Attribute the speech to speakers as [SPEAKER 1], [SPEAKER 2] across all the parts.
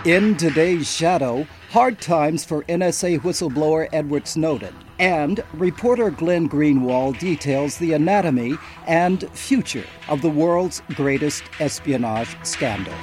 [SPEAKER 1] In today's Shadow, hard times for NSA whistleblower Edward Snowden, and reporter Glenn Greenwald details the anatomy and future of the world's greatest espionage scandal.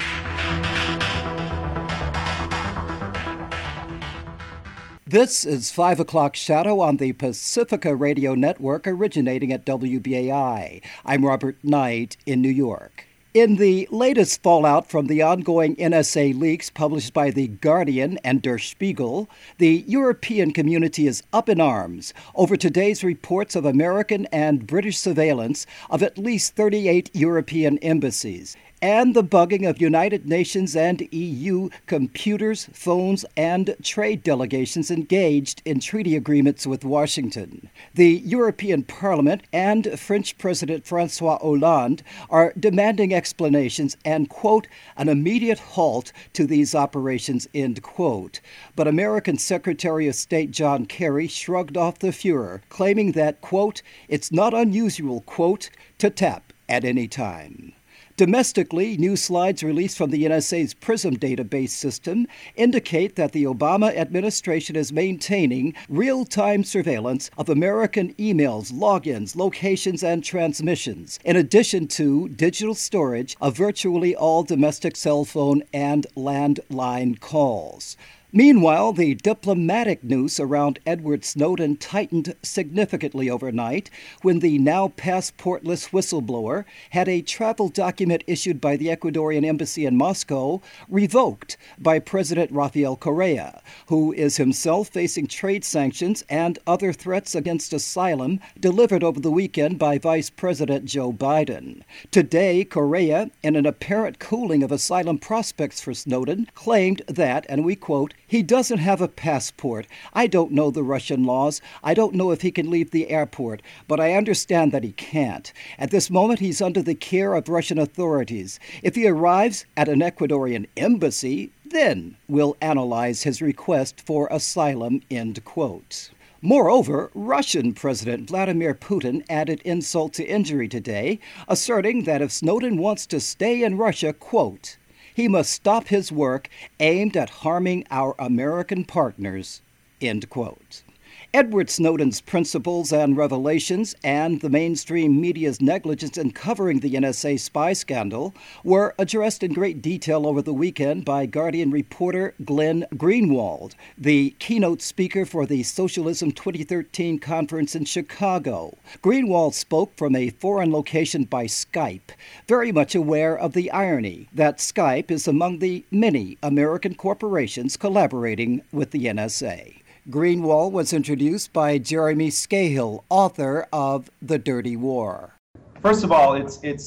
[SPEAKER 1] This is 5 o'clock Shadow on the Pacifica Radio Network originating at WBAI. I'm Robert Knight in New York. In the latest fallout from the ongoing NSA leaks published by The Guardian and Der Spiegel, the European community is up in arms over today's reports of American and British surveillance of at least 38 European embassies, and the bugging of United Nations and EU computers, phones, and trade delegations engaged in treaty agreements with Washington. The European Parliament and French President François Hollande are demanding explanations and, quote, an immediate halt to these operations, end quote. But American Secretary of State John Kerry shrugged off the furor, claiming that, quote, it's not unusual, quote, to tap at any time. Domestically, new slides released from the NSA's PRISM database system indicate that the Obama administration is maintaining real-time surveillance of American emails, logins, locations, and transmissions, in addition to digital storage of virtually all domestic cell phone and landline calls. Meanwhile, the diplomatic noose around Edward Snowden tightened significantly overnight when the now passportless whistleblower had a travel document issued by the Ecuadorian embassy in Moscow revoked by President Rafael Correa, who is himself facing trade sanctions and other threats against asylum delivered over the weekend by Vice President Joe Biden. Today, Correa, in an apparent cooling of asylum prospects for Snowden, claimed that, and we quote, he doesn't have a passport. I don't know the Russian laws. I don't know if he can leave the airport, but I understand that he can't. At this moment, he's under the care of Russian authorities. If he arrives at an Ecuadorian embassy, then we'll analyze his request for asylum, end quote. Moreover, Russian President Vladimir Putin added insult to injury today, asserting that if Snowden wants to stay in Russia, quote, he must stop his work aimed at harming our American partners, end quote. Edward Snowden's principles and revelations and the mainstream media's negligence in covering the NSA spy scandal were addressed in great detail over the weekend by Guardian reporter Glenn Greenwald, the keynote speaker for the Socialism 2013 conference in Chicago. Greenwald spoke from a foreign location by Skype, very much aware of the irony that Skype is among the many American corporations collaborating with the NSA. Greenwald was introduced by Jeremy Scahill, author of The Dirty War.
[SPEAKER 2] First of all,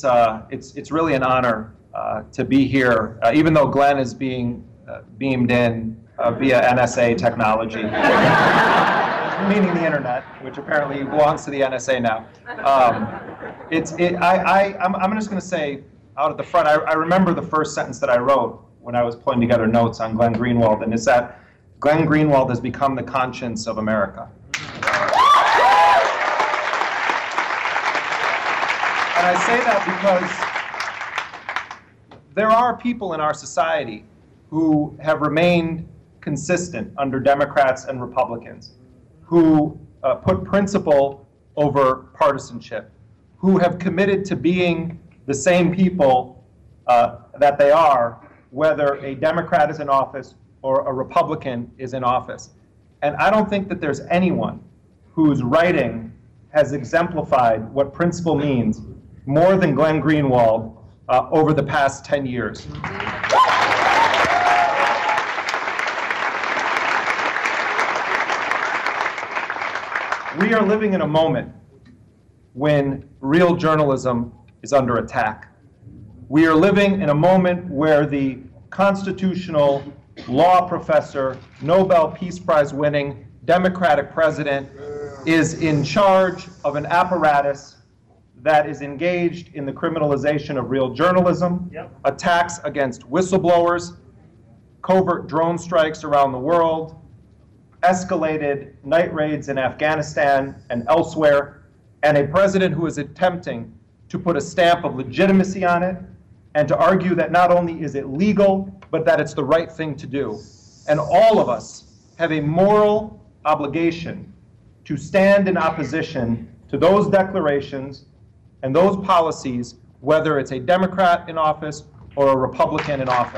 [SPEAKER 2] it's really an honor to be here, even though Glenn is being beamed in via NSA technology, meaning the internet, which apparently belongs to the NSA now. I'm just going to say out at the front, I remember the first sentence that I wrote when I was putting together notes on Glenn Greenwald, and it's that Glenn Greenwald has become the conscience of America. And I say that because there are people in our society who have remained consistent under Democrats and Republicans, who put principle over partisanship, who have committed to being the same people that they are, whether a Democrat is in office or a Republican is in office. And I don't think that there's anyone whose writing has exemplified what principle means more than Glenn Greenwald over the past 10 years. We are living in a moment when real journalism is under attack. We are living in a moment where the constitutional law professor, Nobel Peace Prize winning Democratic president is in charge of an apparatus that is engaged in the criminalization of real journalism, attacks against whistleblowers, covert drone strikes around the world, escalated night raids in Afghanistan and elsewhere, and a president who is attempting to put a stamp of legitimacy on it and to argue that not only is it legal, but that it's the right thing to do. And all of us have a moral obligation to stand in opposition to those declarations and those policies, whether it's a Democrat in office or a Republican in office.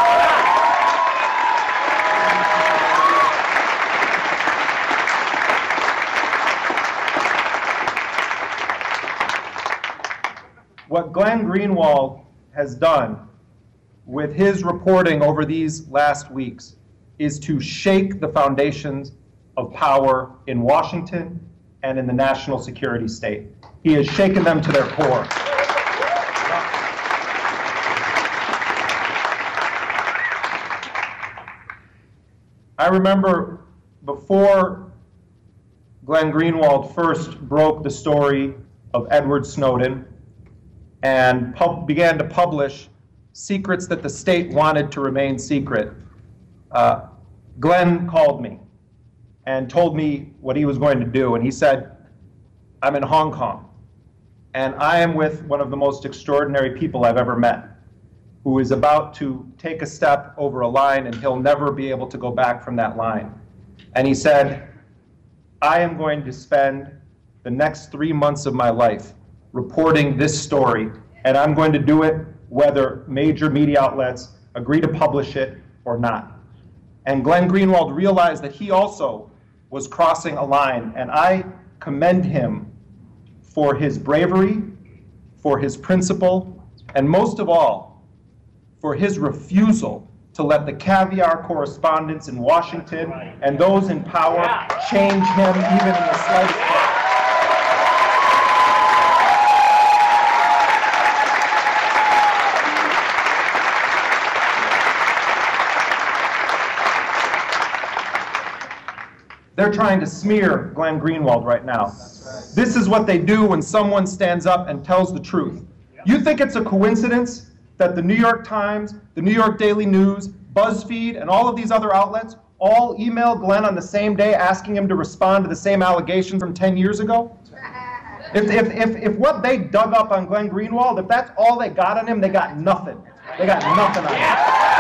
[SPEAKER 2] What Glenn Greenwald has done with his reporting over these last weeks is to shake the foundations of power in Washington and in the national security state. He has shaken them to their core. I remember before Glenn Greenwald first broke the story of Edward Snowden and began to publish secrets that the state wanted to remain secret, Glenn called me and told me what he was going to do. And he said, I'm in Hong Kong, and I am with one of the most extraordinary people I've ever met, who is about to take a step over a line, and he'll never be able to go back from that line. And he said, I am going to spend the next 3 months of my life reporting this story, and I'm going to do it whether major media outlets agree to publish it or not. And Glenn Greenwald realized that he also was crossing a line, and I commend him for his bravery, for his principle, and most of all, for his refusal to let the caviar correspondents in Washington and those in power change him even in the slightest way. They're trying to smear Glenn Greenwald right now. This is what they do when someone stands up and tells the truth. You think it's a coincidence that the New York Times, the New York Daily News, BuzzFeed, and all of these other outlets all emailed Glenn on the same day asking him to respond to the same allegation from 10 years ago? If what they dug up on Glenn Greenwald, if that's all they got on him, they got nothing. They got nothing on him.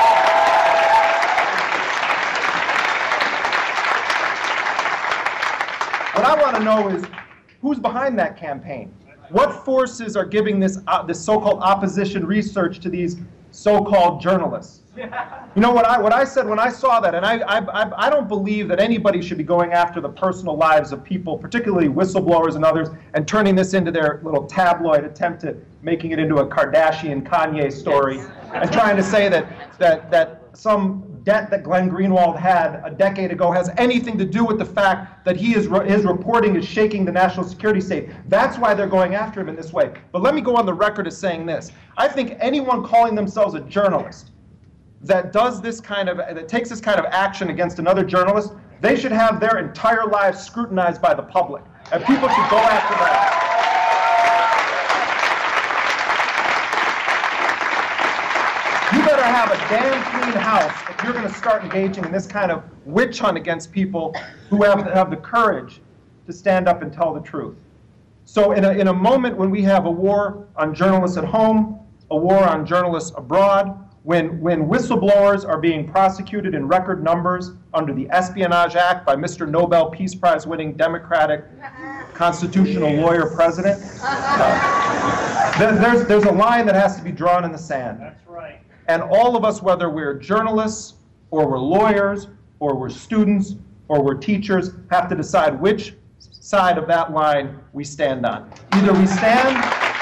[SPEAKER 2] What I want to know is who's behind that campaign? What forces are giving this so-called opposition research to these so-called journalists? You know what I said when I saw that, and I don't believe that anybody should be going after the personal lives of people, particularly whistleblowers and others, and turning this into their little tabloid attempt at making it into a Kardashian Kanye story, and trying to say that some debt that Glenn Greenwald had a decade ago has anything to do with the fact that his reporting is shaking the national security state. That's why they're going after him in this way. But let me go on the record as saying this. I think anyone calling themselves a journalist that takes this kind of action against another journalist, they should have their entire lives scrutinized by the public. And people should go after that. You better have a damn clean house if you're going to start engaging in this kind of witch hunt against people who have the courage to stand up and tell the truth. So in a moment when we have a war on journalists at home, a war on journalists abroad, when whistleblowers are being prosecuted in record numbers under the Espionage Act by Mr. Nobel Peace Prize winning Democratic constitutional lawyer president, there's a line that has to be drawn in the sand.
[SPEAKER 3] That's right.
[SPEAKER 2] And all of us, whether we're journalists or we're lawyers or we're students or we're teachers, have to decide which side of that line we stand on. Either we stand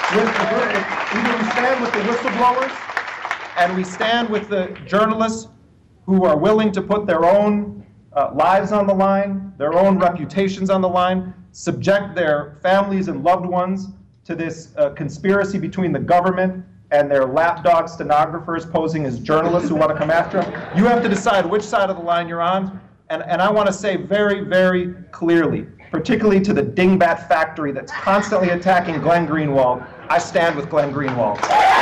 [SPEAKER 2] with the whistleblowers and we stand with the journalists who are willing to put their own lives on the line, their own reputations on the line, subject their families and loved ones to this conspiracy between the government and their lapdog stenographers posing as journalists who want to come after them. You have to decide which side of the line you're on. And I want to say very, very clearly, particularly to the dingbat factory that's constantly attacking Glenn Greenwald, I stand with Glenn Greenwald.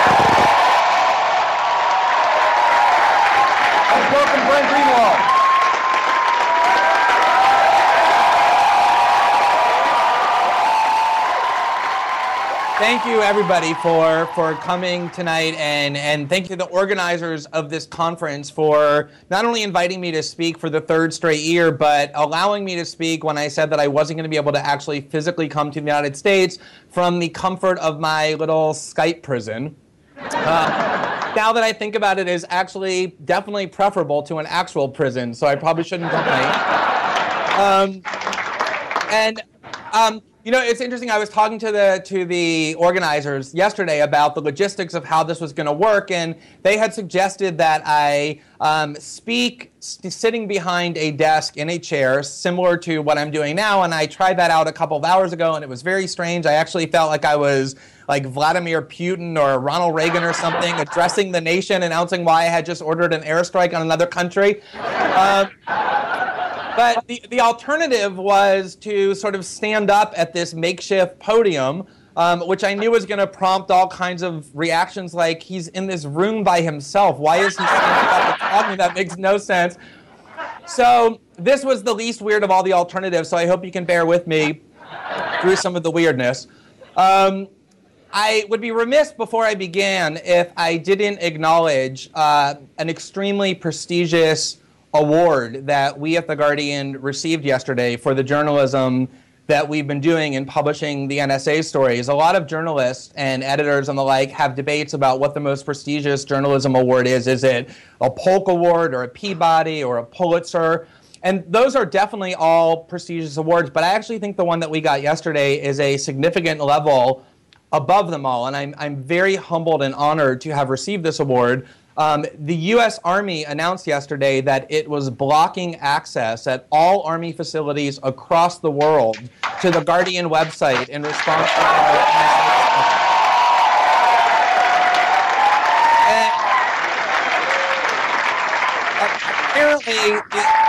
[SPEAKER 2] Let's welcome Glenn Greenwald.
[SPEAKER 3] Thank you, everybody, for coming tonight, and thank you to the organizers of this conference for not only inviting me to speak for the third straight year, but allowing me to speak when I said that I wasn't going to be able to actually physically come to the United States from the comfort of my little Skype prison. Now that I think about it, is actually definitely preferable to an actual prison, so I probably shouldn't complain. You know, it's interesting. I was talking to the organizers yesterday about the logistics of how this was going to work, and they had suggested that I speak sitting behind a desk in a chair, similar to what I'm doing now. And I tried that out a couple of hours ago, and it was very strange. I actually felt like I was like Vladimir Putin or Ronald Reagan or something, addressing the nation, announcing why I had just ordered an airstrike on another country. But the alternative was to sort of stand up at this makeshift podium, which I knew was going to prompt all kinds of reactions like, he's in this room by himself. Why is he standing up and talking? That makes no sense. So this was the least weird of all the alternatives, so I hope you can bear with me through some of the weirdness. I would be remiss before I began if I didn't acknowledge an extremely prestigious award that we at The Guardian received yesterday for the journalism that we've been doing in publishing the NSA stories. A lot of journalists and editors and the like have debates about what the most prestigious journalism award is. Is it a Polk Award or a Peabody or a Pulitzer? And those are definitely all prestigious awards, but I actually think the one that we got yesterday is a significant level above them all, and I'm very humbled and honored to have received this award. The U.S. Army announced yesterday that it was blocking access at all Army facilities across the world to the Guardian website in response to our apparently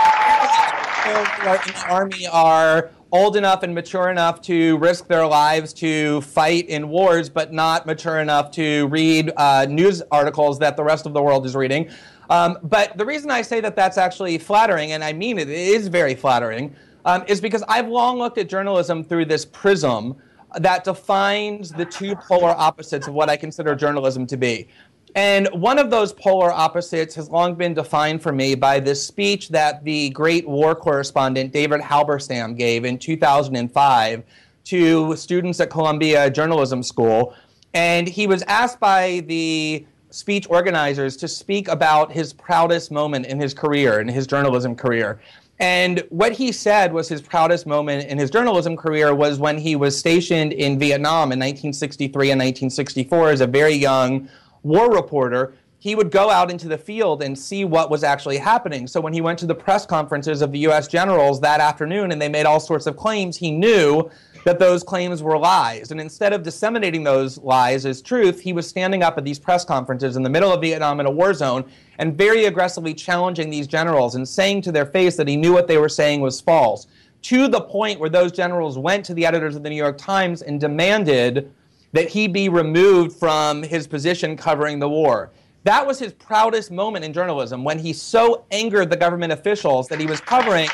[SPEAKER 3] the Army are old enough and mature enough to risk their lives to fight in wars, but not mature enough to read news articles that the rest of the world is reading. But the reason I say that that's actually flattering, and I mean it is very flattering, is because I've long looked at journalism through this prism that defines the two polar opposites of what I consider journalism to be. And one of those polar opposites has long been defined for me by this speech that the great war correspondent David Halberstam gave in 2005 to students at Columbia Journalism School. And he was asked by the speech organizers to speak about his proudest moment in his career, in his journalism career. And what he said was his proudest moment in his journalism career was when he was stationed in Vietnam in 1963 and 1964 as a very young war reporter. He would go out into the field and see what was actually happening. So when he went to the press conferences of the U.S. generals that afternoon and they made all sorts of claims, he knew that those claims were lies. And instead of disseminating those lies as truth, he was standing up at these press conferences in the middle of Vietnam in a war zone and very aggressively challenging these generals and saying to their face that he knew what they were saying was false, to the point where those generals went to the editors of the New York Times and demanded that he be removed from his position covering the war. That was his proudest moment in journalism, when he so angered the government officials that he was covering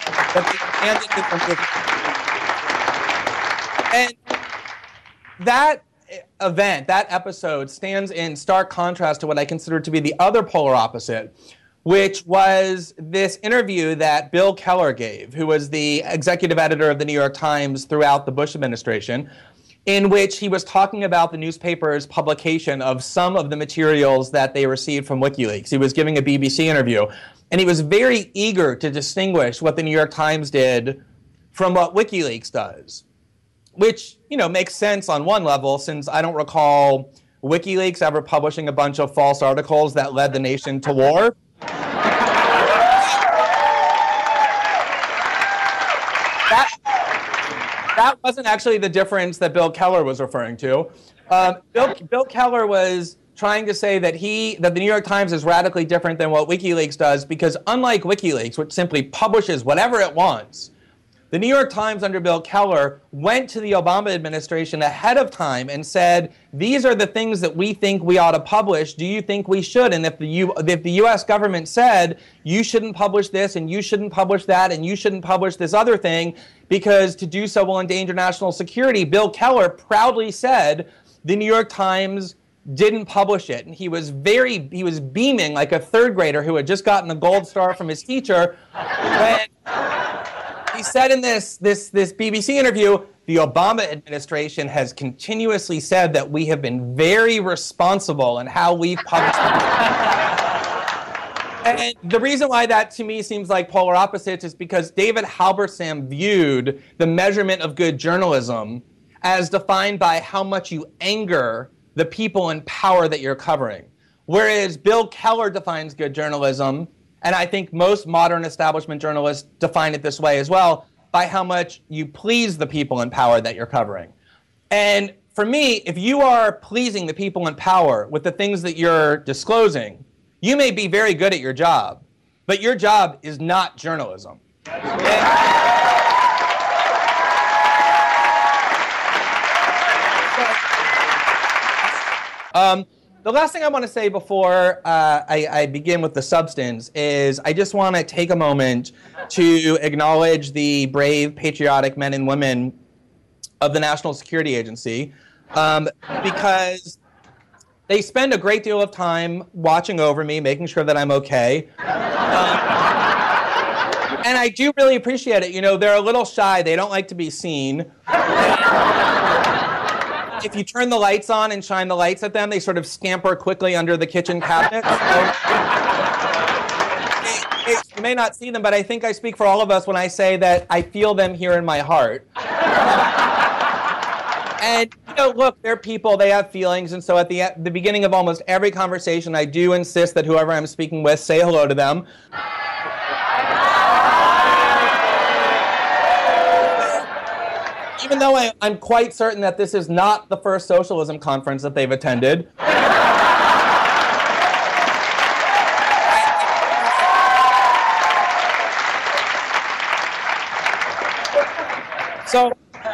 [SPEAKER 3] that they demanded him. And that event, that episode, stands in stark contrast to what I consider to be the other polar opposite, which was this interview that Bill Keller gave, who was the executive editor of the New York Times throughout the Bush administration, in which he was talking about the newspaper's publication of some of the materials that they received from WikiLeaks. He was giving a BBC interview, and he was very eager to distinguish what the New York Times did from what WikiLeaks does, which, you know, makes sense on one level, since I don't recall WikiLeaks ever publishing a bunch of false articles that led the nation to war. That wasn't actually the difference that Bill Keller was referring to. Bill Keller was trying to say that the New York Times is radically different than what WikiLeaks does, because unlike WikiLeaks, which simply publishes whatever it wants, the New York Times under Bill Keller went to the Obama administration ahead of time and said, these are the things that we think we ought to publish. Do you think we should? And if the U.S. government said, you shouldn't publish this, and you shouldn't publish that, and you shouldn't publish this other thing, because to do so will endanger national security, Bill Keller proudly said, the New York Times didn't publish it. And he was beaming like a third grader who had just gotten a gold star from his teacher when he said in this BBC interview, the Obama administration has continuously said that we have been very responsible in how we've published And the reason why that to me seems like polar opposites is because David Halberstam viewed the measurement of good journalism as defined by how much you anger the people in power that you're covering. Whereas Bill Keller defines good journalism, and I think most modern establishment journalists define it this way as well, by how much you please the people in power that you're covering. And for me, if you are pleasing the people in power with the things that you're disclosing, you may be very good at your job, but your job is not journalism. The last thing I want to say before I begin with the substance is I just want to take a moment to acknowledge the brave, patriotic men and women of the National Security Agency because they spend a great deal of time watching over me, making sure that I'm okay. And I do really appreciate it. You know, they're a little shy. They don't like to be seen. If you turn the lights on and shine the lights at them, they sort of scamper quickly under the kitchen cabinet. So, you may not see them, but I think I speak for all of us when I say that I feel them here in my heart. And, you know, look, they're people, they have feelings, and so at the beginning of almost every conversation, I do insist that whoever I'm speaking with say hello to them. Even though I'm quite certain that this is not the first socialism conference that they've attended. So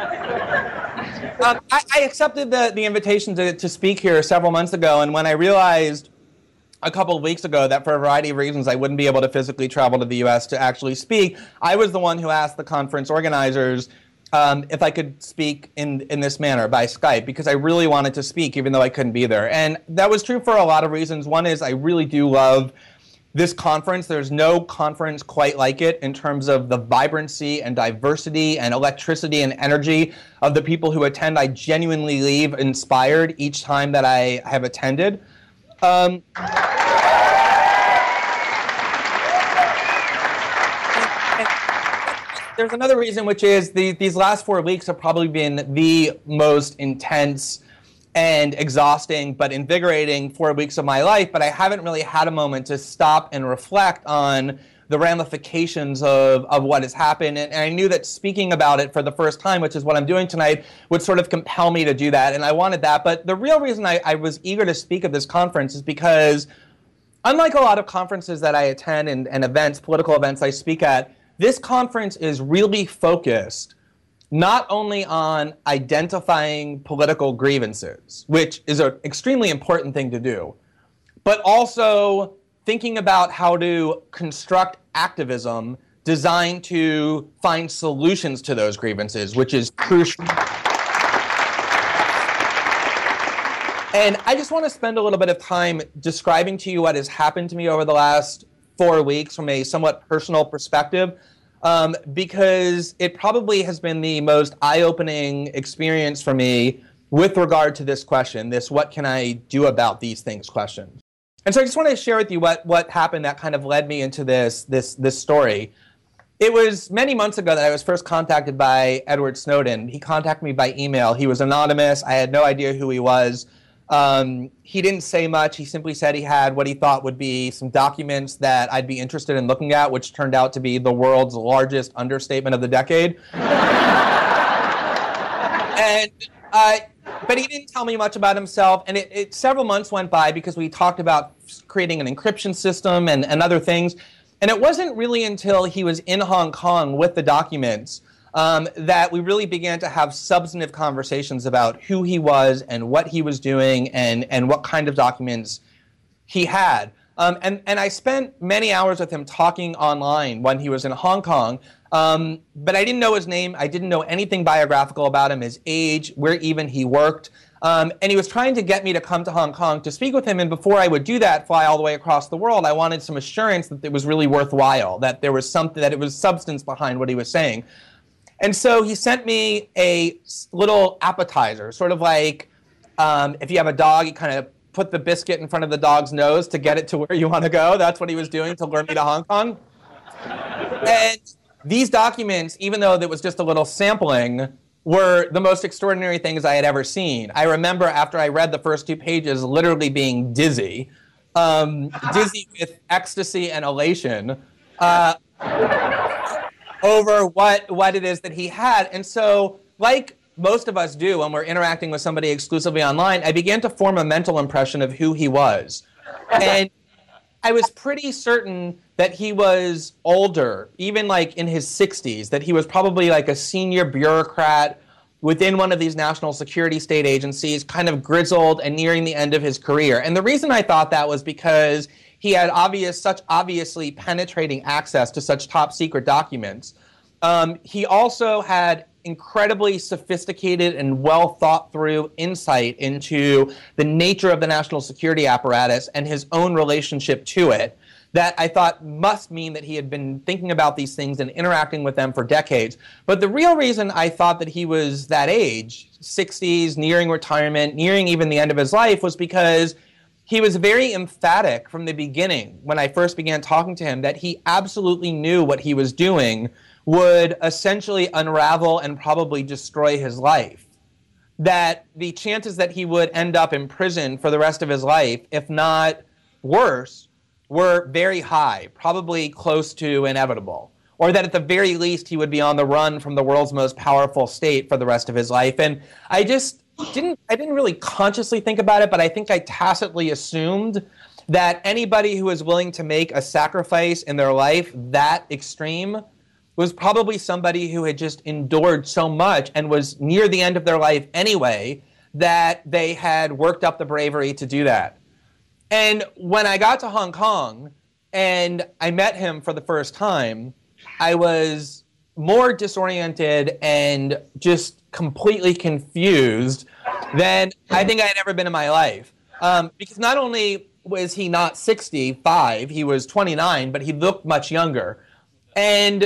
[SPEAKER 3] I accepted the invitation to speak here several months ago, and when I realized a couple of weeks ago that for a variety of reasons I wouldn't be able to physically travel to the U.S. to actually speak, I was the one who asked the conference organizers if I could speak in this manner by Skype, because I really wanted to speak even though I couldn't be there. And that was true for a lot of reasons. One is I really do love this conference. There's no conference quite like it in terms of the vibrancy and diversity and electricity and energy of the people who attend. I genuinely leave inspired each time that I have attended. There's another reason, which is these last 4 weeks have probably been the most intense and exhausting but invigorating 4 weeks of my life, but I haven't really had a moment to stop and reflect on the ramifications of what has happened. And I knew that speaking about it for the first time, which is what I'm doing tonight, would sort of compel me to do that, and I wanted that. But the real reason I was eager to speak at this conference is because, unlike a lot of conferences that I attend and events, political events I speak at, this conference is really focused not only on identifying political grievances, which is an extremely important thing to do, but also thinking about how to construct activism designed to find solutions to those grievances, which is crucial. And I just want to spend a little bit of time describing to you what has happened to me over the last 4 weeks from a somewhat personal perspective, because it probably has been the most eye-opening experience for me with regard to this question, this what can I do about these things question. And so I just want to share with you what happened that kind of led me into this story. It was many months ago that I was first contacted by Edward Snowden. He contacted me by email. He was anonymous. I had no idea who he was. He didn't say much. He simply said he had what he thought would be some documents that I'd be interested in looking at, which turned out to be the world's largest understatement of the decade. But he didn't tell me much about himself, and several months went by because we talked about creating an encryption system and other things, and it wasn't really until he was in Hong Kong with the documents that we really began to have substantive conversations about who he was and what he was doing and what kind of documents he had. And I spent many hours with him talking online when he was in Hong Kong. But I didn't know his name. I didn't know anything biographical about him, his age, where even he worked. And he was trying to get me to come to Hong Kong to speak with him. And before I would do that, fly all the way across the world, I wanted some assurance that it was really worthwhile, that there was something, that it was substance behind what he was saying. And so he sent me a little appetizer, sort of like if you have a dog, you kind of put the biscuit in front of the dog's nose to get it to where you want to go. That's what he was doing to lure me to Hong Kong. And these documents, even though it was just a little sampling, were the most extraordinary things I had ever seen. I remember after I read the first 2 pages literally being dizzy, dizzy with ecstasy and elation over what it is that he had. And so, like most of us do when we're interacting with somebody exclusively online, I began to form a mental impression of who he was. And I was pretty certain that he was older, even like in his 60s, that he was probably like a senior bureaucrat within one of these national security state agencies, kind of grizzled and nearing the end of his career. And the reason I thought that was because he had such obviously penetrating access to such top secret documents. He also had incredibly sophisticated and well thought through insight into the nature of the national security apparatus and his own relationship to it, that I thought must mean that he had been thinking about these things and interacting with them for decades. But the real reason I thought that he was that age, 60s, nearing retirement, nearing even the end of his life, was because he was very emphatic from the beginning when I first began talking to him that he absolutely knew what he was doing would essentially unravel and probably destroy his life. That the chances that he would end up in prison for the rest of his life, if not worse, were very high, probably close to inevitable. Or that at the very least he would be on the run from the world's most powerful state for the rest of his life. And I didn't really consciously think about it, but I think I tacitly assumed that anybody who was willing to make a sacrifice in their life that extreme was probably somebody who had just endured so much and was near the end of their life anyway, that they had worked up the bravery to do that. And when I got to Hong Kong and I met him for the first time, I was more disoriented and just completely confused than I think I had ever been in my life. Because not only was he not 65, he was 29, but he looked much younger. And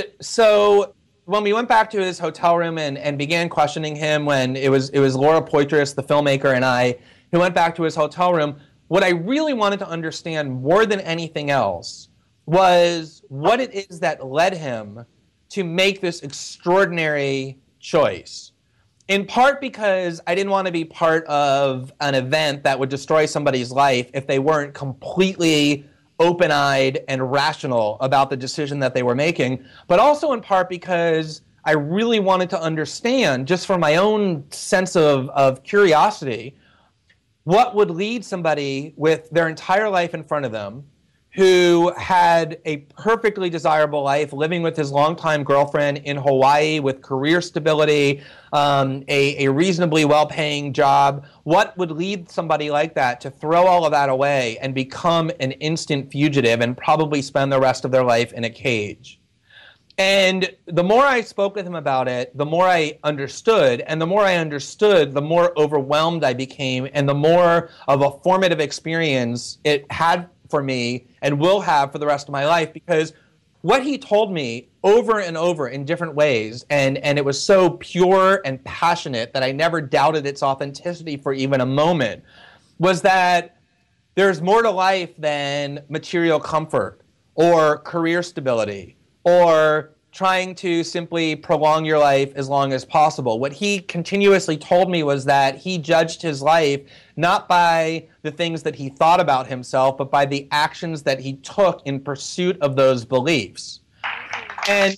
[SPEAKER 3] so when we went back to his hotel room and began questioning him, when it was Laura Poitras, the filmmaker, and I, who went back to his hotel room, what I really wanted to understand more than anything else was what it is that led him to make this extraordinary choice. In part because I didn't want to be part of an event that would destroy somebody's life if they weren't completely open-eyed and rational about the decision that they were making, but also in part because I really wanted to understand, just for my own sense of curiosity, what would lead somebody with their entire life in front of them, who had a perfectly desirable life, living with his longtime girlfriend in Hawaii with career stability, a reasonably well-paying job. What would lead somebody like that to throw all of that away and become an instant fugitive and probably spend the rest of their life in a cage? And the more I spoke with him about it, the more I understood. And the more I understood, the more overwhelmed I became, and the more of a formative experience it had for me and will have for the rest of my life, because what he told me over and over in different ways, and it was so pure and passionate that I never doubted its authenticity for even a moment, was that there's more to life than material comfort or career stability or trying to simply prolong your life as long as possible. What he continuously told me was that he judged his life not by the things that he thought about himself, but by the actions that he took in pursuit of those beliefs. And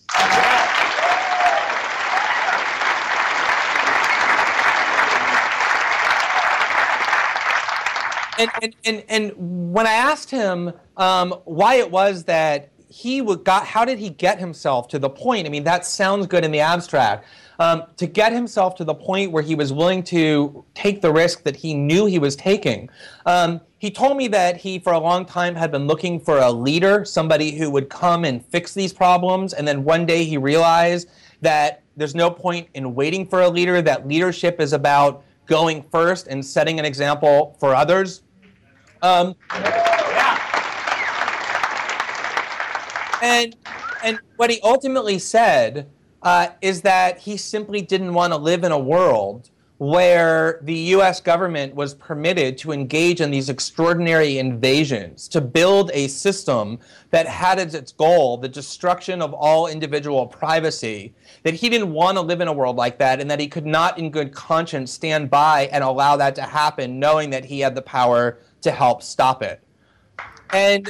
[SPEAKER 3] when I asked him why it was that how did he get himself to the point? I mean, that sounds good in the abstract. To get himself to the point where he was willing to take the risk that he knew he was taking. He told me that he, for a long time, had been looking for a leader, somebody who would come and fix these problems, and then one day he realized that there's no point in waiting for a leader, that leadership is about going first and setting an example for others. And what he ultimately said is that he simply didn't want to live in a world where the U.S. government was permitted to engage in these extraordinary invasions, to build a system that had as its goal the destruction of all individual privacy, that he didn't want to live in a world like that, and that he could not in good conscience stand by and allow that to happen, knowing that he had the power to help stop it. And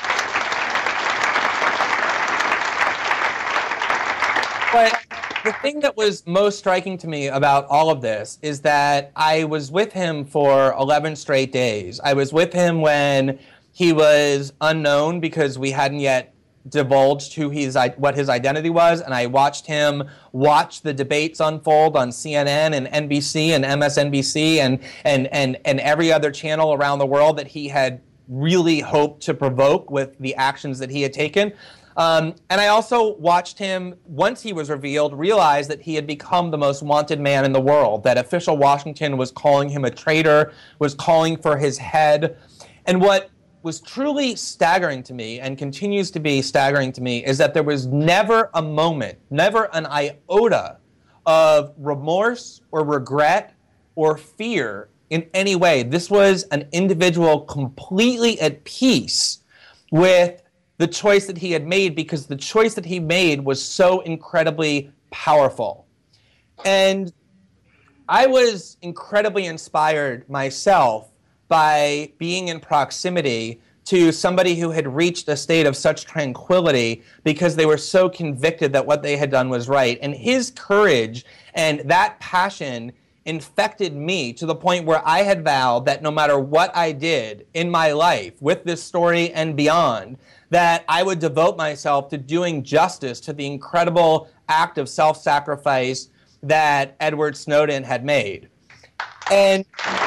[SPEAKER 3] but the thing that was most striking to me about all of this is that I was with him for 11 straight days. I was with him when he was unknown because we hadn't yet divulged what his identity was, and I watched him watch the debates unfold on CNN and NBC and MSNBC and every other channel around the world that he had really hoped to provoke with the actions that he had taken. And I also watched him, once he was revealed, realize that he had become the most wanted man in the world, that official Washington was calling him a traitor, was calling for his head. And what was truly staggering to me, and continues to be staggering to me, is that there was never a moment, never an iota of remorse or regret or fear in any way. This was an individual completely at peace with the choice that he had made, because the choice that he made was so incredibly powerful. And I was incredibly inspired myself by being in proximity to somebody who had reached a state of such tranquility because they were so convicted that what they had done was right. And his courage and that passion infected me to the point where I had vowed that no matter what I did in my life with this story and beyond, that I would devote myself to doing justice to the incredible act of self-sacrifice that Edward Snowden had made. And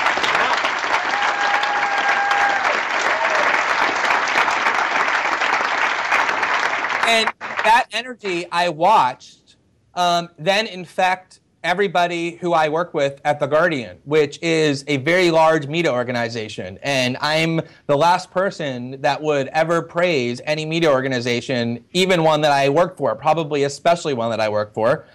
[SPEAKER 3] that energy I watched then infect everybody who I work with at The Guardian, which is a very large media organization. And I'm the last person that would ever praise any media organization, even one that I work for, probably especially one that I work for.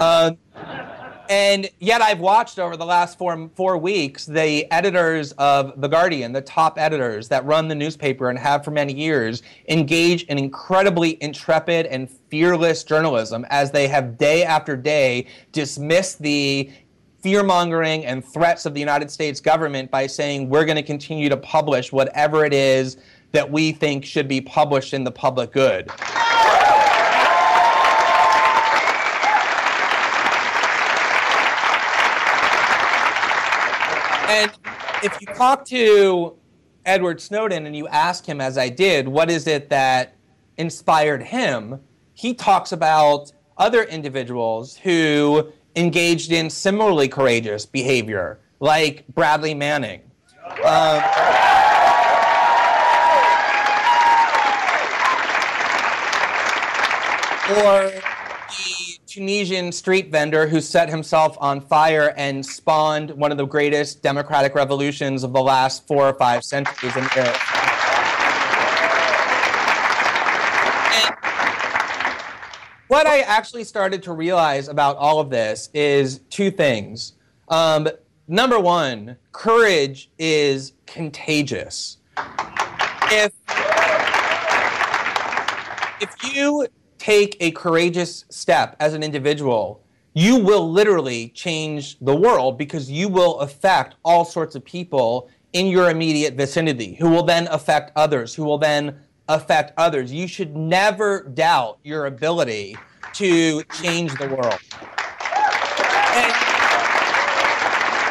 [SPEAKER 3] And yet I've watched over the last four weeks the editors of The Guardian, the top editors that run the newspaper and have for many years, engage in incredibly intrepid and fearless journalism as they have day after day dismissed the fear-mongering and threats of the United States government by saying we're going to continue to publish whatever it is that we think should be published in the public good. And if you talk to Edward Snowden and you ask him, as I did, what is it that inspired him, he talks about other individuals who engaged in similarly courageous behavior, like Bradley Manning. Or the Tunisian street vendor who set himself on fire and spawned one of the greatest democratic revolutions of the last 4 or 5 centuries in Europe. And what I actually started to realize about all of this is 2 things. Number one, courage is contagious. If you take a courageous step as an individual, you will literally change the world, because you will affect all sorts of people in your immediate vicinity, who will then affect others, who will then affect others. You should never doubt your ability to change the world. And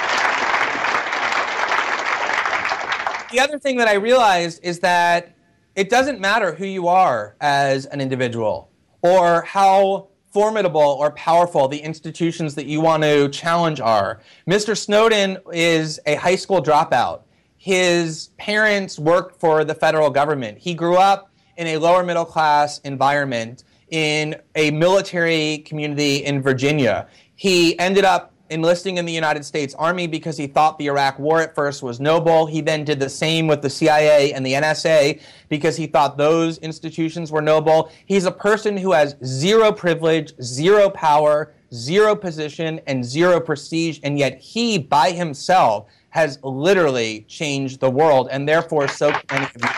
[SPEAKER 3] the other thing that I realized is that it doesn't matter who you are as an individual or how formidable or powerful the institutions that you want to challenge are. Mr. Snowden is a high school dropout. His parents worked for the federal government. He grew up in a lower middle class environment in a military community in Virginia. He ended up enlisting in the United States Army because he thought the Iraq War at first was noble. He then did the same with the CIA and the NSA because he thought those institutions were noble. He's a person who has zero privilege, zero power, zero position, and zero prestige, and yet he, by himself, has literally changed the world, and therefore so can many of you.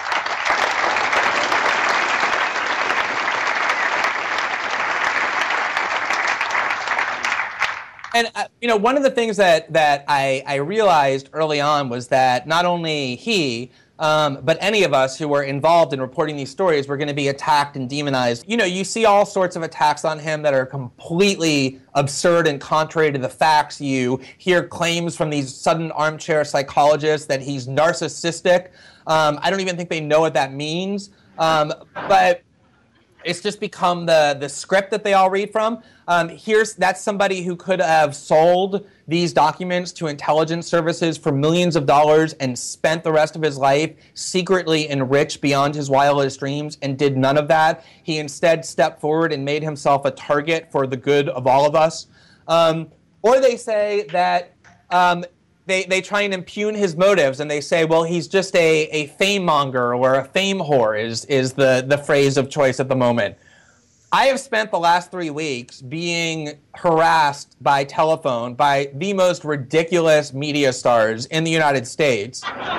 [SPEAKER 3] And one of the things that I realized early on was that not only he, but any of us who were involved in reporting these stories were going to be attacked and demonized. You see all sorts of attacks on him that are completely absurd and contrary to the facts. You hear claims from these sudden armchair psychologists that he's narcissistic. I don't even think they know what that means. But it's just become the script that they all read from. That's somebody who could have sold these documents to intelligence services for millions of dollars and spent the rest of his life secretly enriched beyond his wildest dreams and did none of that. He instead stepped forward and made himself a target for the good of all of us. Or they say that they try and impugn his motives, and they say, well, he's just a fame monger or a fame whore is the phrase of choice at the moment. I have spent the last 3 weeks being harassed by telephone by the most ridiculous media stars in the United States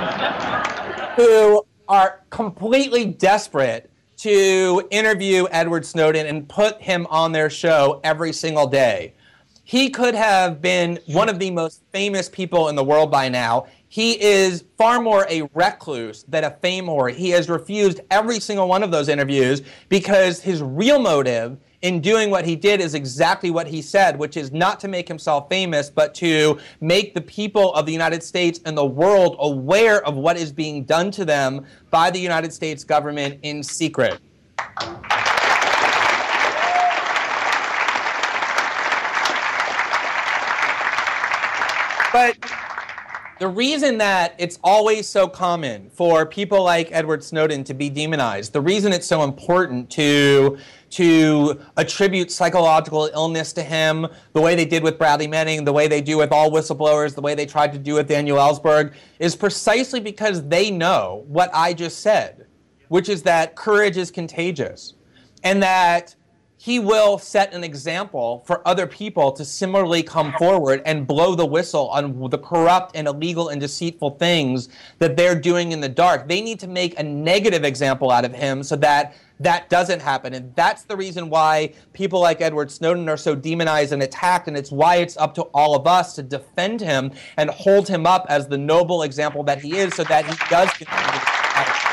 [SPEAKER 3] who are completely desperate to interview Edward Snowden and put him on their show every single day. He could have been one of the most famous people in the world by now. He is far more a recluse than a fame whore. He has refused every single one of those interviews because his real motive in doing what he did is exactly what he said, which is not to make himself famous, but to make the people of the United States and the world aware of what is being done to them by the United States government in secret. But the reason that it's always so common for people like Edward Snowden to be demonized, the reason it's so important to attribute psychological illness to him, the way they did with Bradley Manning, the way they do with all whistleblowers, the way they tried to do with Daniel Ellsberg, is precisely because they know what I just said, which is that courage is contagious, and that he will set an example for other people to similarly come forward and blow the whistle on the corrupt and illegal and deceitful things that they're doing in the dark. They need to make a negative example out of him so that that doesn't happen. And that's the reason why people like Edward Snowden are so demonized and attacked, and it's why it's up to all of us to defend him and hold him up as the noble example that he is so that he does continue to fight.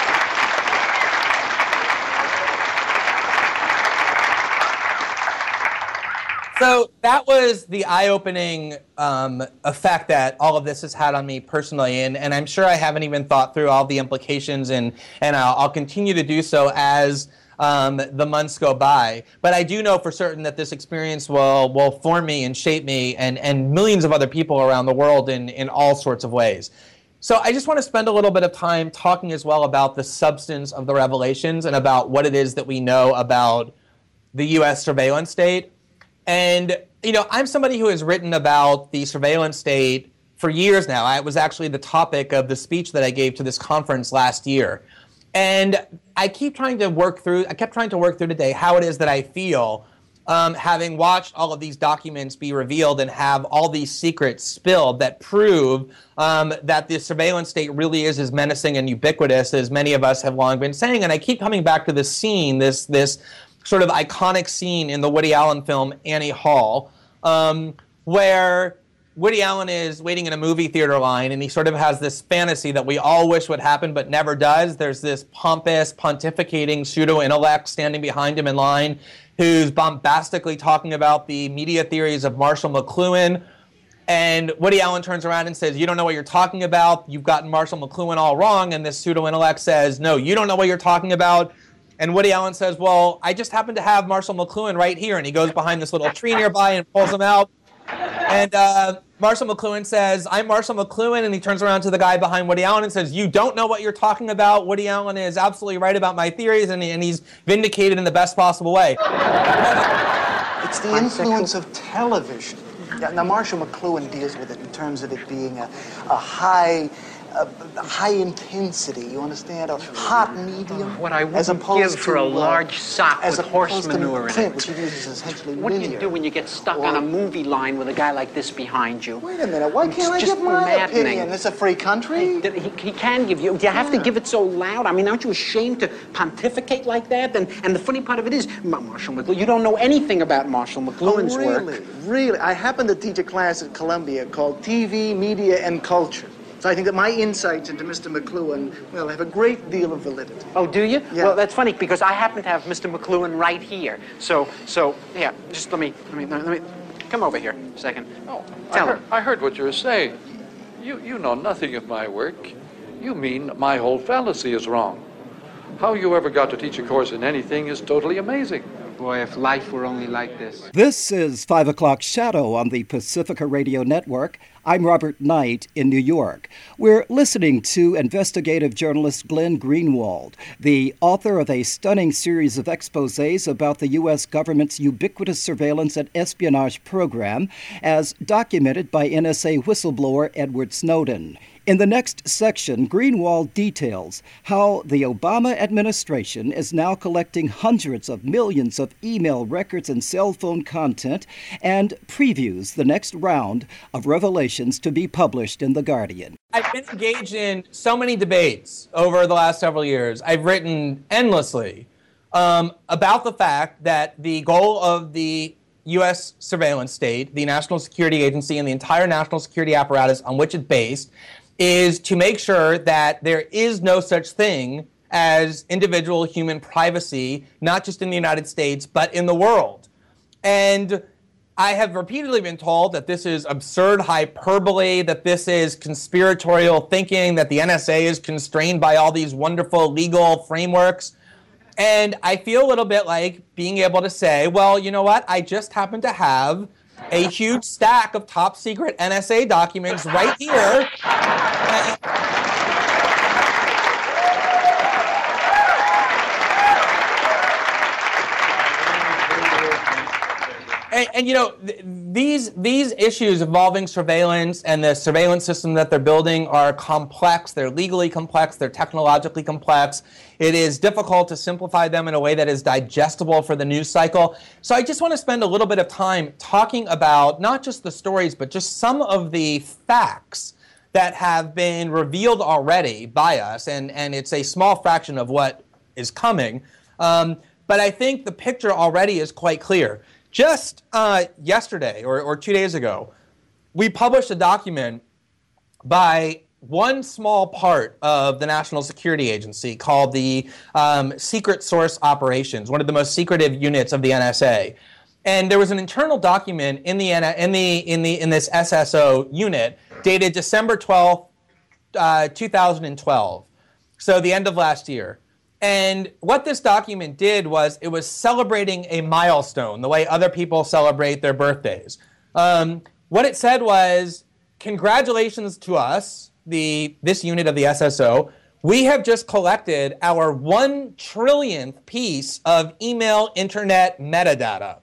[SPEAKER 3] So that was the eye-opening effect that all of this has had on me personally, and I'm sure I haven't even thought through all the implications, and I'll continue to do so as the months go by. But I do know for certain that this experience will form me and shape me and millions of other people around the world in all sorts of ways. So I just want to spend a little bit of time talking as well about the substance of the revelations and about what it is that we know about the U.S. surveillance state. And, I'm somebody who has written about the surveillance state for years now. It was actually the topic of the speech that I gave to this conference last year. And I kept trying to work through today how it is that I feel having watched all of these documents be revealed and have all these secrets spilled that prove that the surveillance state really is as menacing and ubiquitous as many of us have long been saying. And I keep coming back to this scene, this sort of iconic scene in the Woody Allen film Annie Hall, where Woody Allen is waiting in a movie theater line, and he sort of has this fantasy that we all wish would happen but never does. There's this pompous, pontificating pseudo-intellect standing behind him in line who's bombastically talking about the media theories of Marshall McLuhan. And Woody Allen turns around and says, you don't know what you're talking about. You've gotten Marshall McLuhan all wrong. And this pseudo-intellect says, no, you don't know what you're talking about. And Woody Allen says, well, I just happen to have Marshall McLuhan right here. And he goes behind this little tree nearby and pulls him out. And Marshall McLuhan says, I'm Marshall McLuhan. And he turns around to the guy behind Woody Allen and says, you don't know what you're talking about. Woody Allen is absolutely right about my theories, and he's vindicated in the best possible way.
[SPEAKER 4] It's the influence of television. Yeah, now, Marshall McLuhan deals with it in terms of it being a high intensity, you understand? A hot medium.
[SPEAKER 5] What I wouldn't give for a large sock with horse manure in it.
[SPEAKER 4] Which he uses essentially
[SPEAKER 5] What do
[SPEAKER 4] linear.
[SPEAKER 5] you do when you get stuck on a movie line with a guy like this behind you?
[SPEAKER 4] Wait a minute, why can't I
[SPEAKER 5] It's just
[SPEAKER 4] give my
[SPEAKER 5] maddening.
[SPEAKER 4] opinion? It's a free country.
[SPEAKER 5] He can give you. You have to give it so loud. I mean, aren't you ashamed to pontificate like that? And the funny part of it is, Marshall McLuhan, you don't know anything about Marshall McLuhan's work.
[SPEAKER 4] Really? I happen to teach a class at Columbia called TV, Media, and Culture. So I think that my insights into Mr. McLuhan, well, have a great deal of validity.
[SPEAKER 5] Oh, do you?
[SPEAKER 4] Yeah.
[SPEAKER 5] Well, that's funny because I happen to have Mr. McLuhan right here. So yeah, just let me come over here a second.
[SPEAKER 6] Oh,
[SPEAKER 5] Tell him.
[SPEAKER 6] I heard what you were saying. You know nothing of my work. You mean my whole fallacy is wrong. How you ever got to teach a course in anything is totally amazing.
[SPEAKER 5] Boy, if life were only like this.
[SPEAKER 1] This is 5 o'clock Shadow on the Pacifica Radio Network. I'm Robert Knight in New York. We're listening to investigative journalist Glenn Greenwald, the author of a stunning series of exposés about the U.S. government's ubiquitous surveillance and espionage program, as documented by NSA whistleblower Edward Snowden. In the next section, Greenwald details how the Obama administration is now collecting hundreds of millions of email records and cell phone content and previews the next round of revelations to be published in The Guardian.
[SPEAKER 3] I've been engaged in so many debates over the last several years. I've written endlessly about the fact that the goal of the U.S. surveillance state, the National Security Agency, and the entire national security apparatus on which it's based is to make sure that there is no such thing as individual human privacy, not just in the United States, but in the world. And I have repeatedly been told that this is absurd hyperbole, that this is conspiratorial thinking, that the NSA is constrained by all these wonderful legal frameworks. And I feel a little bit like being able to say, well, you know what? I just happen to have a huge stack of top secret NSA documents right here. And you know, these issues involving surveillance and the surveillance system that they're building are complex. They're legally complex. They're technologically complex. It is difficult to simplify them in a way that is digestible for the news cycle. So I just want to spend a little bit of time talking about not just the stories, but just some of the facts that have been revealed already by us. And it's a small fraction of what is coming. But I think the picture already is quite clear. Just yesterday or 2 days ago, we published a document by one small part of the National Security Agency called the Secret Source Operations, one of the most secretive units of the NSA. And there was an internal document in this SSO unit dated December 12th, 2012, so the end of last year. And what this document did was it was celebrating a milestone, the way other people celebrate their birthdays. What it said was, congratulations to us, this unit of the SSO. We have just collected our 1 trillionth piece of email internet metadata.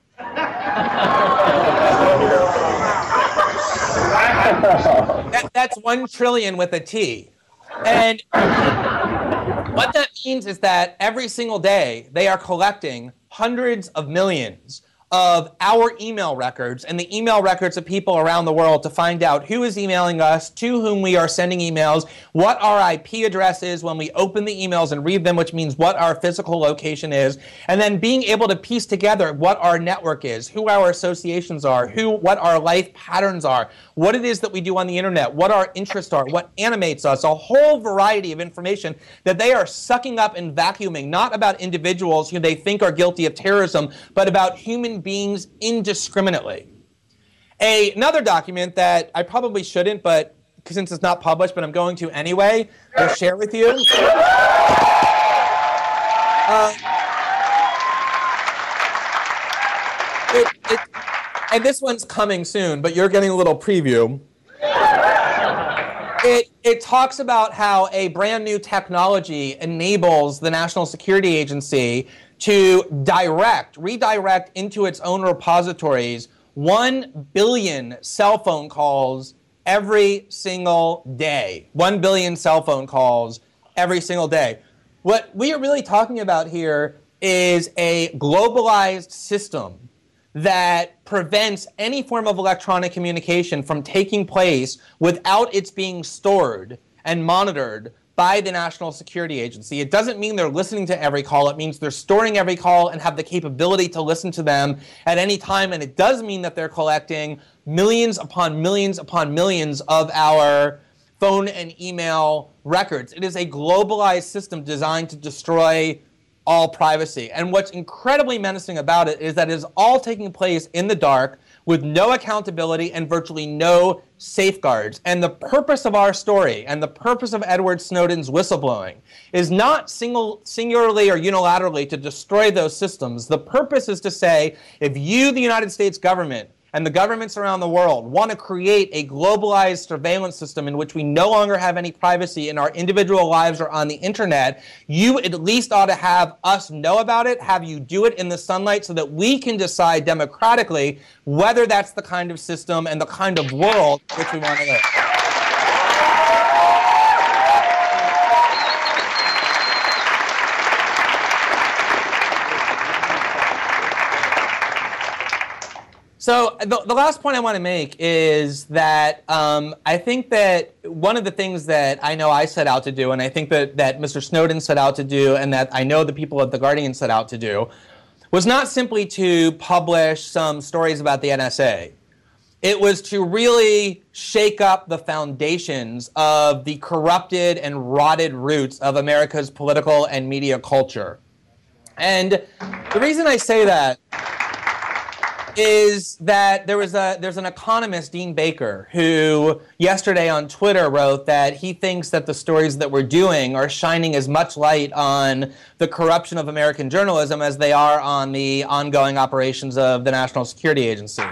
[SPEAKER 3] That's 1 trillion with a T. And what that means is that every single day they are collecting hundreds of millions of our email records and the email records of people around the world to find out who is emailing us, to whom we are sending emails, what our IP address is when we open the emails and read them, which means what our physical location is, and then being able to piece together what our network is, who our associations are, what our life patterns are, what it is that we do on the internet, what our interests are, what animates us, a whole variety of information that they are sucking up and vacuuming, not about individuals who they think are guilty of terrorism, but about human beings indiscriminately. Another document that I probably shouldn't, but since it's not published, but I'm going to anyway, will share with you. And this one's coming soon, but you're getting a little preview. It talks about how a brand new technology enables the National Security Agency to redirect into its own repositories 1 billion cell phone calls every single day. 1 billion cell phone calls every single day. What we are really talking about here is a globalized system that prevents any form of electronic communication from taking place without its being stored and monitored by the National Security Agency. It doesn't mean they're listening to every call. It means they're storing every call and have the capability to listen to them at any time. And it does mean that they're collecting millions upon millions upon millions of our phone and email records. It is a globalized system designed to destroy all privacy. And what's incredibly menacing about it is that it is all taking place in the dark with no accountability and virtually no safeguards. And the purpose of our story and the purpose of Edward Snowden's whistleblowing is not singularly or unilaterally to destroy those systems. The purpose is to say, if you, the United States government, and the governments around the world want to create a globalized surveillance system in which we no longer have any privacy and our individual lives are on the internet, you at least ought to have us know about it, have you do it in the sunlight so that we can decide democratically whether that's the kind of system and the kind of world in which we want to live. So the last point I want to make is that I think that one of the things that I know I set out to do, and I think that Mr. Snowden set out to do, and that I know the people at The Guardian set out to do, was not simply to publish some stories about the NSA. It was to really shake up the foundations of the corrupted and rotted roots of America's political and media culture. And the reason I say that is that there's an economist, Dean Baker, who yesterday on Twitter wrote that he thinks that the stories that we're doing are shining as much light on the corruption of American journalism as they are on the ongoing operations of the National Security Agency.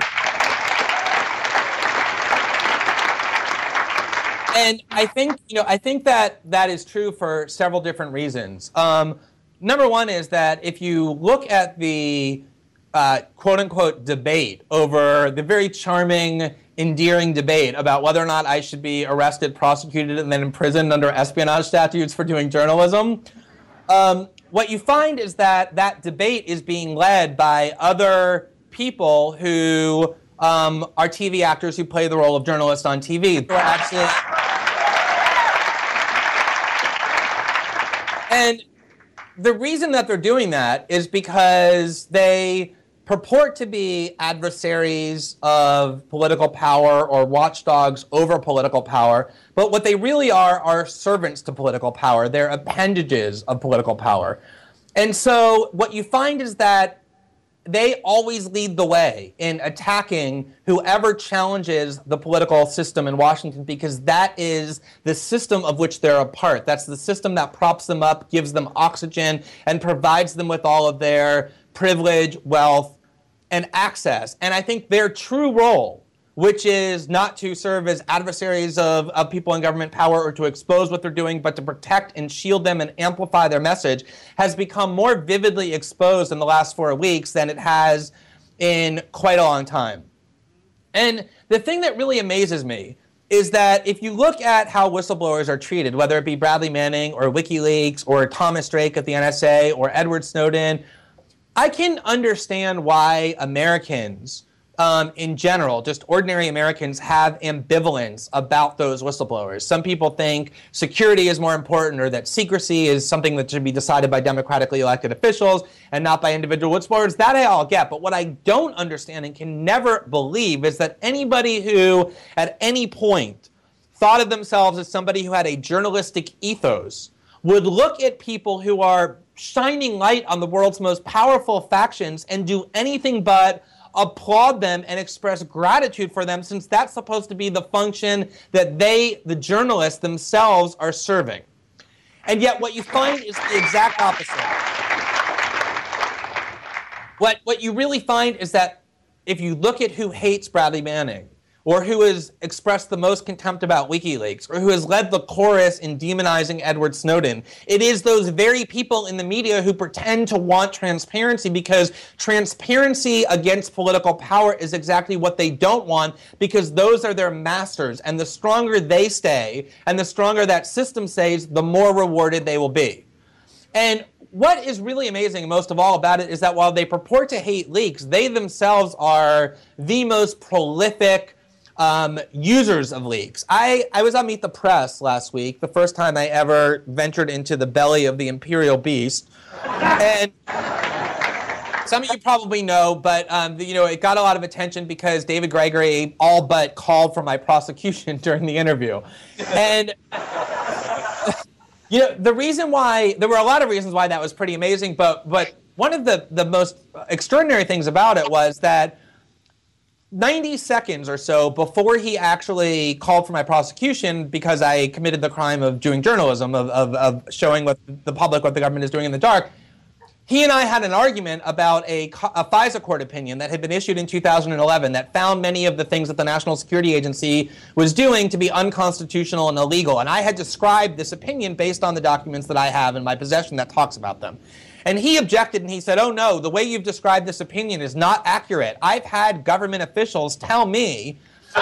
[SPEAKER 3] And I think that is true for several different reasons. Number one is that if you look at the quote-unquote debate over the very charming, endearing debate about whether or not I should be arrested, prosecuted, and then imprisoned under espionage statutes for doing journalism, what you find is that that debate is being led by other people who are TV actors who play the role of journalists on TV. And the reason that they're doing that is because they purport to be adversaries of political power or watchdogs over political power, but what they really are servants to political power. They're appendages of political power. And so what you find is that they always lead the way in attacking whoever challenges the political system in Washington, because that is the system of which they're a part. That's the system that props them up, gives them oxygen, and provides them with all of their privilege, wealth, and access. And I think their true role, which is not to serve as adversaries of people in government power or to expose what they're doing, but to protect and shield them and amplify their message, has become more vividly exposed in the last 4 weeks than it has in quite a long time. And the thing that really amazes me is that if you look at how whistleblowers are treated, whether it be Bradley Manning or WikiLeaks or Thomas Drake at the NSA or Edward Snowden, I can understand why Americans in general, just ordinary Americans, have ambivalence about those whistleblowers. Some people think security is more important, or that secrecy is something that should be decided by democratically elected officials and not by individual whistleblowers. That I all get. But what I don't understand and can never believe is that anybody who at any point thought of themselves as somebody who had a journalistic ethos would look at people who are shining light on the world's most powerful factions and do anything but applaud them and express gratitude for them, since that's supposed to be the function that they, the journalists themselves, are serving. And yet what you find is the exact opposite. What you really find is that if you look at who hates Bradley Manning, or who has expressed the most contempt about WikiLeaks, or who has led the chorus in demonizing Edward Snowden, it is those very people in the media who pretend to want transparency, because transparency against political power is exactly what they don't want, because those are their masters. And the stronger they stay, and the stronger that system stays, the more rewarded they will be. And what is really amazing most of all about it is that while they purport to hate leaks, they themselves are the most prolific users of leaks. I was on Meet the Press last week, the first time I ever ventured into the belly of the imperial beast. And some of you probably know, but it got a lot of attention because David Gregory all but called for my prosecution during the interview. And the reason why, there were a lot of reasons why that was pretty amazing, but one of the most extraordinary things about it was that 90 seconds or so before he actually called for my prosecution, because I committed the crime of doing journalism, of showing the public what the government is doing in the dark, he and I had an argument about a FISA court opinion that had been issued in 2011 that found many of the things that the National Security Agency was doing to be unconstitutional and illegal. And I had described this opinion based on the documents that I have in my possession that talks about them. And he objected, and he said, oh no, the way you've described this opinion is not accurate. I've had government officials tell me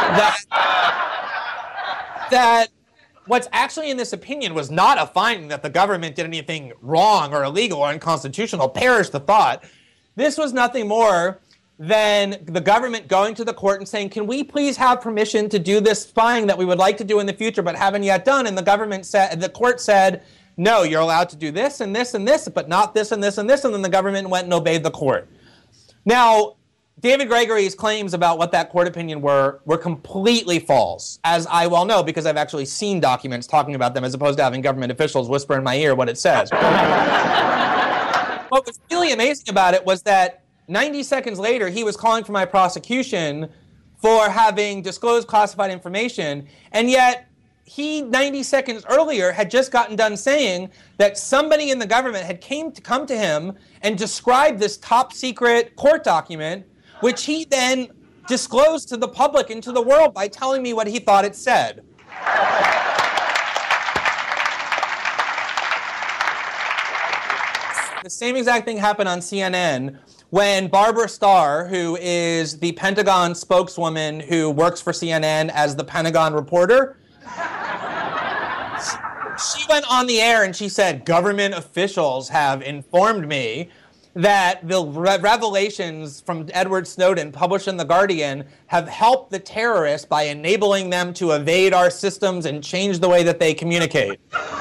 [SPEAKER 3] that what's actually in this opinion was not a finding that the government did anything wrong or illegal or unconstitutional. Perish the thought. This was nothing more than the government going to the court and saying, can we please have permission to do this spying that we would like to do in the future but haven't yet done? And the court said, no, you're allowed to do this and this and this, but not this and this and this. And then the government went and obeyed the court. Now, David Gregory's claims about what that court opinion were completely false, as I well know, because I've actually seen documents talking about them, as opposed to having government officials whisper in my ear what it says. What was really amazing about it was that 90 seconds later, he was calling for my prosecution for having disclosed classified information, and yet he, 90 seconds earlier, had just gotten done saying that somebody in the government had come to him and described this top secret court document, which he then disclosed to the public and to the world by telling me what he thought it said. The same exact thing happened on CNN when Barbara Starr, who is the Pentagon spokeswoman who works for CNN as the Pentagon reporter, she went on the air and she said, government officials have informed me that the revelations from Edward Snowden published in The Guardian have helped the terrorists by enabling them to evade our systems and change the way that they communicate.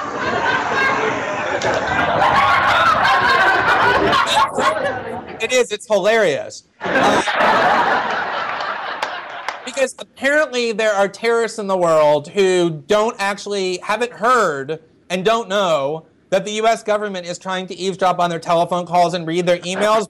[SPEAKER 3] It's hilarious. Because apparently there are terrorists in the world who haven't heard and don't know that the U.S. government is trying to eavesdrop on their telephone calls and read their emails.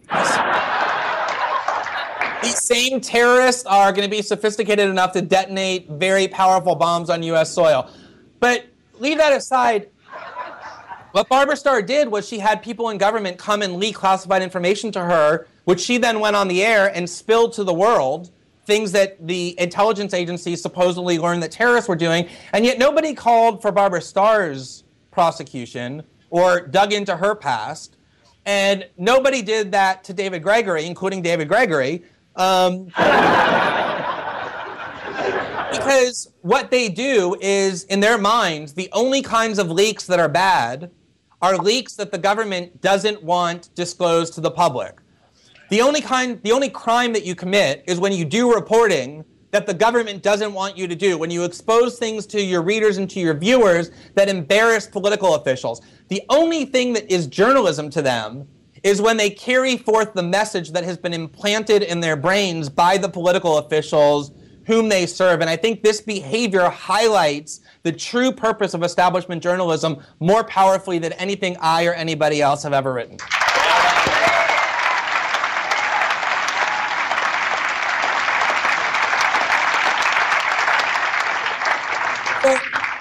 [SPEAKER 3] These same terrorists are going to be sophisticated enough to detonate very powerful bombs on U.S. soil. But leave that aside. What Barbara Starr did was she had people in government come and leak classified information to her, which she then went on the air and spilled to the world, things that the intelligence agencies supposedly learned that terrorists were doing, and yet nobody called for Barbara Starr's prosecution or dug into her past, and nobody did that to David Gregory, including David Gregory, because what they do is, in their minds, the only kinds of leaks that are bad are leaks that the government doesn't want disclosed to the public. The only crime that you commit is when you do reporting that the government doesn't want you to do, when you expose things to your readers and to your viewers that embarrass political officials. The only thing that is journalism to them is when they carry forth the message that has been implanted in their brains by the political officials whom they serve. And I think this behavior highlights the true purpose of establishment journalism more powerfully than anything I or anybody else have ever written.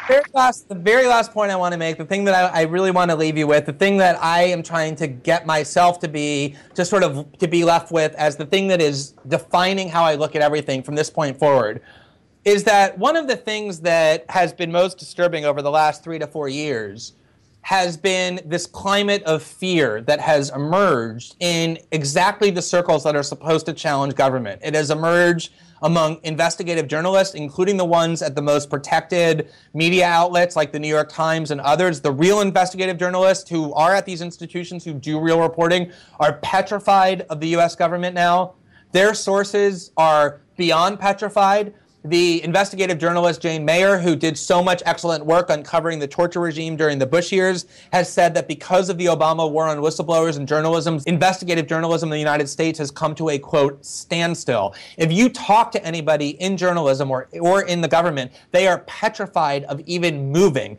[SPEAKER 3] The very last point I want to make, the thing that I really want to leave you with, the thing that I am trying to get myself to be left with as the thing that is defining how I look at everything from this point forward, is that one of the things that has been most disturbing over the last 3 to 4 years has been this climate of fear that has emerged in exactly the circles that are supposed to challenge government. It has emerged among investigative journalists, including the ones at the most protected media outlets like the New York Times and others. The real investigative journalists who are at these institutions, who do real reporting, are petrified of the U.S. government now. Their sources are beyond petrified. The investigative journalist Jane Mayer, who did so much excellent work uncovering the torture regime during the Bush years, has said that because of the Obama war on whistleblowers and journalism, investigative journalism in the United States has come to a, quote, standstill. If you talk to anybody in journalism or in the government, they are petrified of even moving.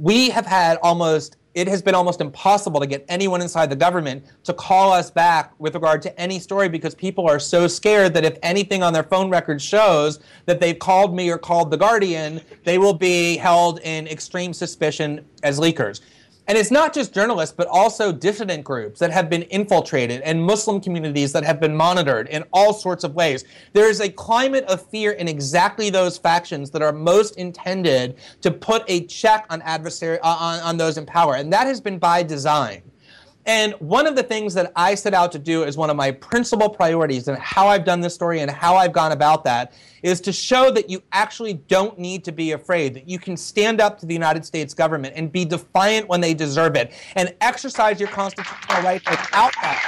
[SPEAKER 3] It has been almost impossible to get anyone inside the government to call us back with regard to any story because people are so scared that if anything on their phone record shows that they've called me or called The Guardian, they will be held in extreme suspicion as leakers. And it's not just journalists, but also dissident groups that have been infiltrated and Muslim communities that have been monitored in all sorts of ways. There is a climate of fear in exactly those factions that are most intended to put a check on on those in power. And that has been by design. And one of the things that I set out to do as one of my principal priorities and how I've done this story and how I've gone about that is to show that you actually don't need to be afraid, that you can stand up to the United States government and be defiant when they deserve it and exercise your constitutional right without that.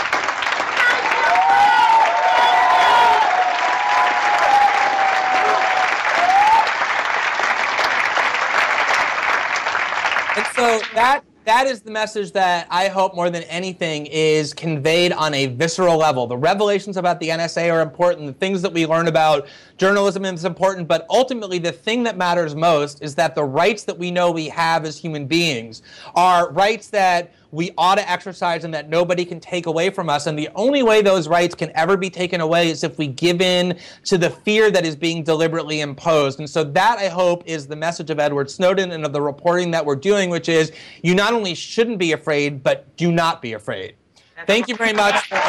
[SPEAKER 3] And so that is the message that I hope more than anything is conveyed on a visceral level. The revelations about the NSA are important. The things that we learn about journalism is important. But ultimately, the thing that matters most is that the rights that we know we have as human beings are rights that we ought to exercise and that nobody can take away from us. And the only way those rights can ever be taken away is if we give in to the fear that is being deliberately imposed. And so that, I hope, is the message of Edward Snowden and of the reporting that we're doing, which is you not only shouldn't be afraid, but do not be afraid. Thank you very much for...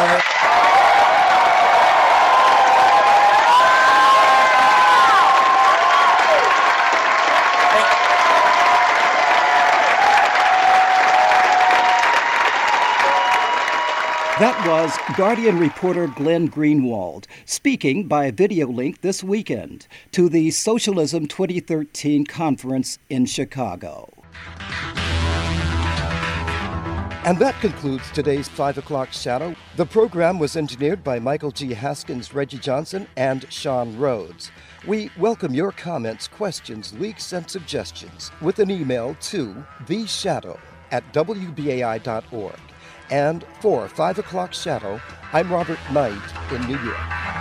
[SPEAKER 1] That was Guardian reporter Glenn Greenwald speaking by video link this weekend to the Socialism 2013 conference in Chicago. And that concludes today's 5 o'clock Shadow. The program was engineered by Michael G. Haskins, Reggie Johnson, and Sean Rhodes. We welcome your comments, questions, leaks, and suggestions with an email to theshadow@wbai.org. And for 5 o'clock Shadow, I'm Robert Knight in New York.